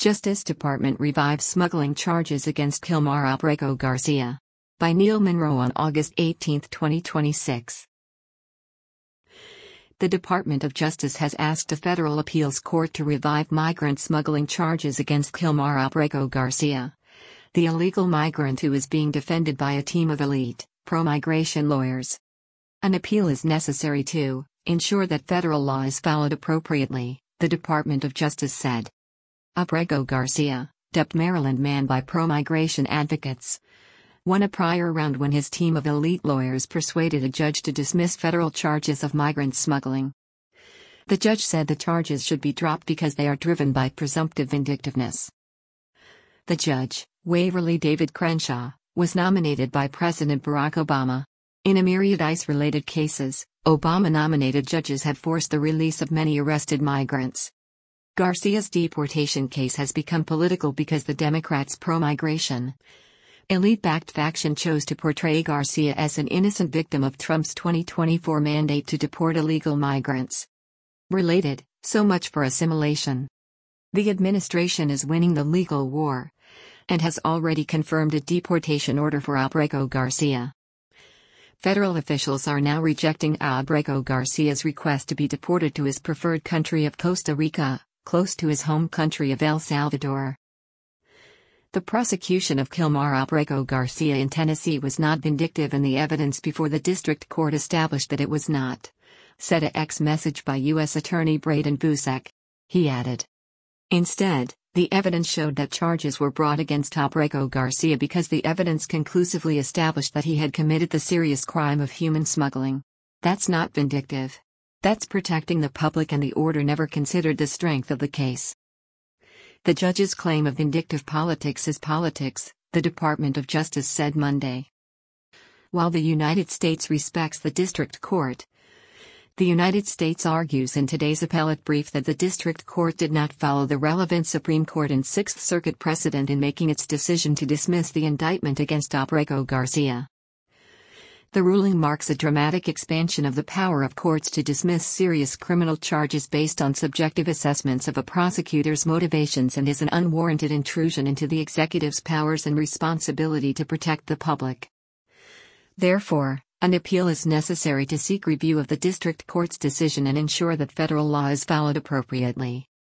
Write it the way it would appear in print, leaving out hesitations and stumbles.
Justice Department revives smuggling charges against Kilmar Abrego Garcia. By Neil Monroe on August 18, 2026. The Department of Justice has asked a federal appeals court to revive migrant smuggling charges against Kilmar Abrego Garcia, the illegal migrant who is being defended by a team of elite, pro-migration lawyers. An appeal is necessary to ensure that federal law is followed appropriately, the Department of Justice said. Abrego Garcia, dubbed Maryland Man by pro-migration advocates, won a prior round when his team of elite lawyers persuaded a judge to dismiss federal charges of migrant smuggling. The judge said the charges should be dropped because they are driven by presumptive vindictiveness. The judge, Waverly David Crenshaw, was nominated by President Barack Obama. In a myriad ICE-related cases, Obama-nominated judges have forced the release of many arrested migrants. Garcia's deportation case has become political because the Democrats' pro-migration, elite-backed faction chose to portray Garcia as an innocent victim of Trump's 2024 mandate to deport illegal migrants. Related, so much for assimilation. The administration is winning the legal war and has already confirmed a deportation order for Abrego Garcia. Federal officials are now rejecting Abrego Garcia's request to be deported to his preferred country of Costa Rica, close to his home country of El Salvador. The prosecution of Kilmar Abrego Garcia in Tennessee was not vindictive and the evidence before the district court established that it was not, said a X message by U.S. Attorney Braden Busek. He added. Instead, the evidence showed that charges were brought against Abrego Garcia because the evidence conclusively established that he had committed the serious crime of human smuggling. That's not vindictive. That's protecting the public, and the order never considered the strength of the case. The judge's claim of vindictive politics is politics, the Department of Justice said Monday. While the United States respects the district court, the United States argues in today's appellate brief that the district court did not follow the relevant Supreme Court and Sixth Circuit precedent in making its decision to dismiss the indictment against Abrego Garcia. The ruling marks a dramatic expansion of the power of courts to dismiss serious criminal charges based on subjective assessments of a prosecutor's motivations and is an unwarranted intrusion into the executive's powers and responsibility to protect the public. Therefore, an appeal is necessary to seek review of the district court's decision and ensure that federal law is followed appropriately.